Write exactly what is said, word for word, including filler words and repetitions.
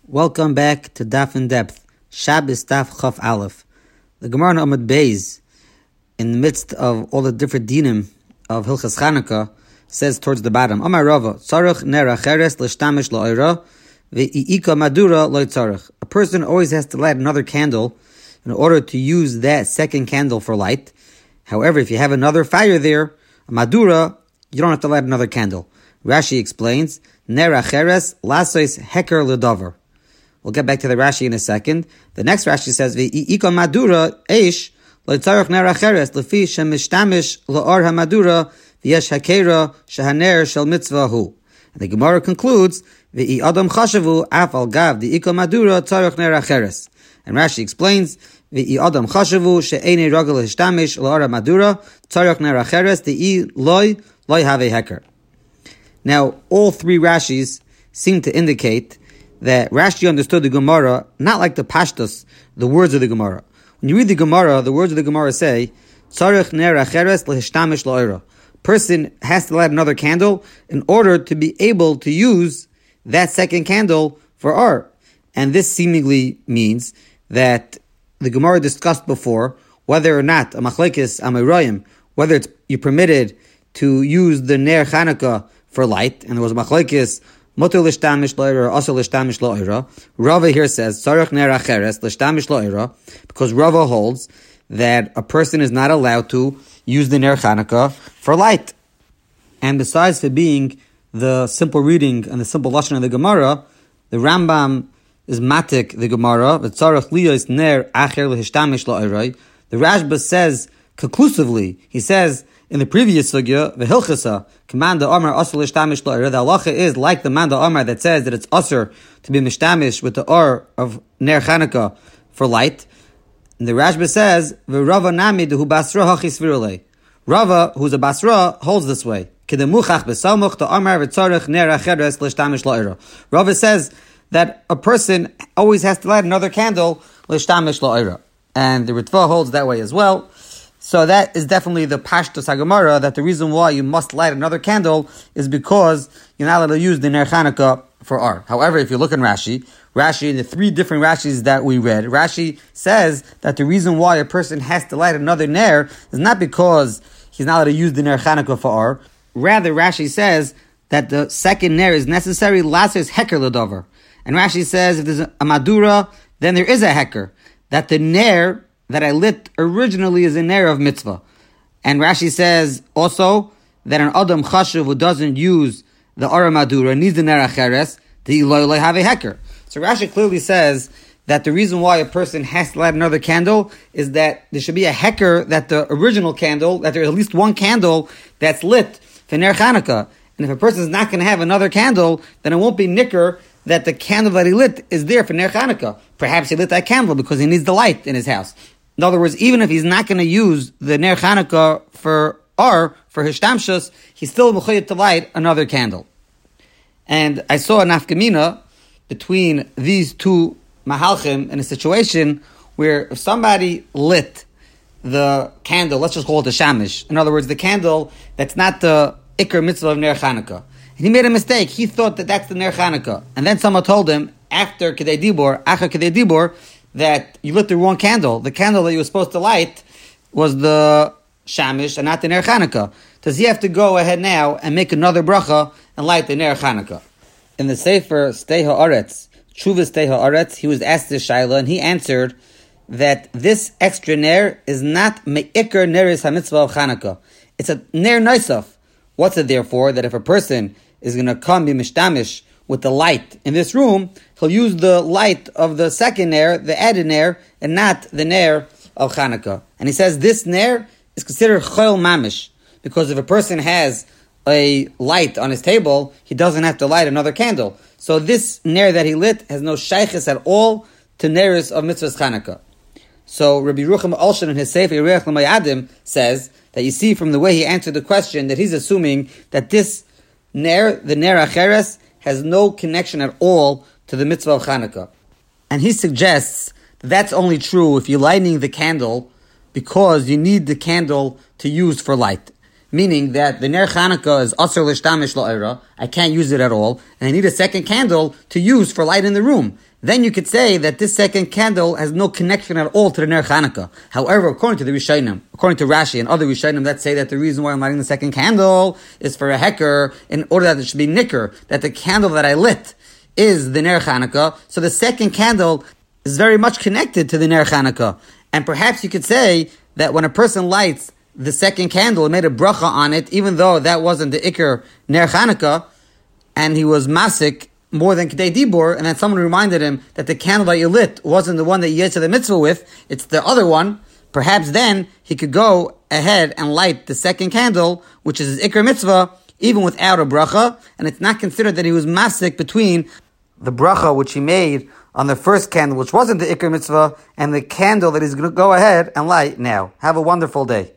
Welcome back to Daf in Depth, Shabbos Daf Chaf Aleph. The Gemara in Amud Beis, in the midst of all the different dinim of Hilchas Chanukah, says towards the bottom, Amar Rava, Tzarech ner acheres l'shtamish la'oira, ve'iika madura lo tzarech. A person always has to light another candle in order to use that second candle for light. However, if you have another fire there, a madura, you don't have to light another candle. Rashi explains, ner acheres lasois heker l'davar. We'll get back to the Rashi in a second. The next Rashi says, "Ve'ika madura eish loitzarich ner acheres lefi shemishtamish laor hamadura v'yesh hakera shehaner shel mitzvahu." And the Gemara concludes, "Ve'i adam chashavu af al gav de'ika madura tzarich ner acheres." And Rashi explains, "Ve'i adam chashavu she'enei ragel hishtamish laor hamadura tzarich ner acheres de'i loy loy have heker." Now, all three Rashis seem to indicate that Rashi understood the Gemara not like the Pashtus, the words of the Gemara. When you read the Gemara, the words of the Gemara say, Tzarech ner acheres lehistamish la'oira. Person has to light another candle in order to be able to use that second candle for art. And this seemingly means that the Gemara discussed before whether or not a machlekes amayroyim, whether it's you're permitted to use the ner Chanukah for light, and there was a machlekes Motor l'shtamish la'ira, also l'shtamish la'ira. Rava here says, Tzarech ner acheres l'shtamish la'ira, because Rava holds that a person is not allowed to use the ner Chanukah for light. And besides for being the simple reading and the simple lashon of the Gemara, the Rambam is matik the Gemara, the Tzarech liyos ner acher l'hishtamish la'ira. The Rashba says conclusively, he says, in the previous sugya, the Hilchasa, command the Amar Asr l'shtamish la'ir. The halacha is like the Manda Amar that says that it's Asr to be mishtamish with the Or of Ner Chanukah for light. And the Rashba says, Rava nami dehu basra hachis virule. Rava, who's a basra, holds this way. Kedemuchach besamuch the Amar v'tzarech ner acheres l'shtamish la'ir. Rava says that a person always has to light another candle l'shtamish la'ir. And the Ritva holds that way as well. So that is definitely the Pashtus HaGemara, that the reason why you must light another candle is because you're not allowed to use the Ner Chanukah for art. However, if you look in Rashi, Rashi, the three different Rashis that we read, Rashi says that the reason why a person has to light another Ner is not because he's not allowed to use the Ner Chanukah for art. Rather, Rashi says that the second Ner is necessary, last is Heker L'Dover. And Rashi says if there's a Madura, then there is a Heker. That the Ner that I lit originally is a ner of mitzvah. And Rashi says also that an Adam Chashuv who doesn't use the Ara Madura needs the ner acheres, the Eloi have a heker. So Rashi clearly says that the reason why a person has to light another candle is that there should be a heker, that the original candle, that there's at least one candle that's lit for ner Chanukah. And if a person is not going to have another candle, then it won't be nicker that the candle that he lit is there for ner Chanukah. Perhaps he lit that candle because he needs the light in his house. In other words, even if he's not going to use the Ner Chanukah for Ar, for Hishtamshus, he's still mechuyev to light another candle. And I saw a nafkamina between these two mahalchim in a situation where if somebody lit the candle, let's just call it a shamish, in other words, the candle that's not the ikar mitzvah of Ner Chanukah, and he made a mistake, he thought that that's the Ner Chanukah, and then someone told him, after Kedei Dibor, after Kedei Dibor, that you lit the wrong candle. The candle that you were supposed to light was the shamish and not the ner Chanukah. Does he have to go ahead now and make another bracha and light the ner Chanukah? In the Sefer Stei Ha'aretz, Tshuvas Stei Ha'aretz, he was asked this shaila and he answered that this extra ner is not me'ikar neris hamitzvah of Chanukah. It's a ner noisaf. What's it there for? That if a person is going to come be mishtamish with the light in this room, he'll use the light of the second ner, the added ner, and not the ner of Chanukah. And he says this ner is considered chol mamish, because if a person has a light on his table, he doesn't have to light another candle. So this ner that he lit has no shaykhis at all to neris of mitzvahs Chanukah. So Rabbi Rucham Olshan in his Sefer Yereach L'Mayadim says that you see from the way he answered the question that he's assuming that this ner, the ner acheres, has no connection at all to the mitzvah of Chanukah. And he suggests that that's only true if you're lighting the candle because you need the candle to use for light. meaning that the Ner Chanukah is Asr L'Shtamish La'ira, I can't use it at all, and I need a second candle to use for light in the room. Then you could say that this second candle has no connection at all to the Ner Chanukah. However, according to the Rishonim, according to Rashi and other Rishonim that say that the reason why I'm lighting the second candle is for a hecker, in order that it should be nicker, that the candle that I lit is the Ner Chanukah, so the second candle is very much connected to the Ner Chanukah. And perhaps you could say that when a person lights the second candle and made a bracha on it, even though that wasn't the Iker Ner Chanukah, and he was masik more than Kedei Dibur, and then someone reminded him that the candle that you lit wasn't the one that you yet to the mitzvah with, it's the other one, perhaps then he could go ahead and light the second candle, which is his Iker mitzvah, even without a bracha, and it's not considered that he was masik between the bracha which he made on the first candle, which wasn't the Iker mitzvah, and the candle that he's going to go ahead and light now. Have a wonderful day.